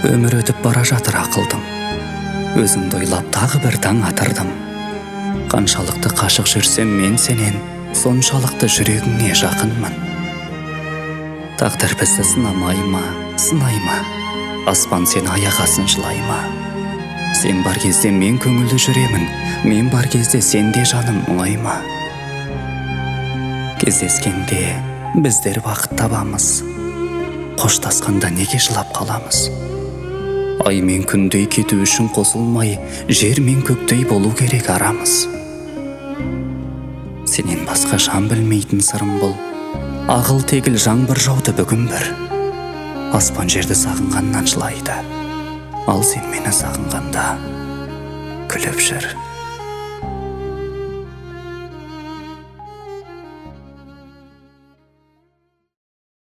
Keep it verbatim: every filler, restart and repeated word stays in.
Өмір өтіп бара жатыр ақылдым, өзіңді ойлап тағы бір таң атырдым. Қаншалықты қашық жүрсем мен сенен, соншалықты жүрегіңе жақынмын. Тағдыр бізді сынамай ма, сынай ма, аспан сен аяғасын жылай ма? Сен бар кезде мен көңілді жүремін, мен бар кезде сенде жаным мұңай ма? Кездескенде біздер бақыт табамыз, қоштасқанда неге жылап қаламыз? Ай мен күндей кету үшін қосылмай, жер мен көктей болу керек арамыз. Сенен басқа жан білмейтін сырым бұл, ағыл тегіл жаңбыр жауды бүгін бір. Аспан жерді сағынғаннан жылайды, ал сен мені сағынғанда күліп жүр.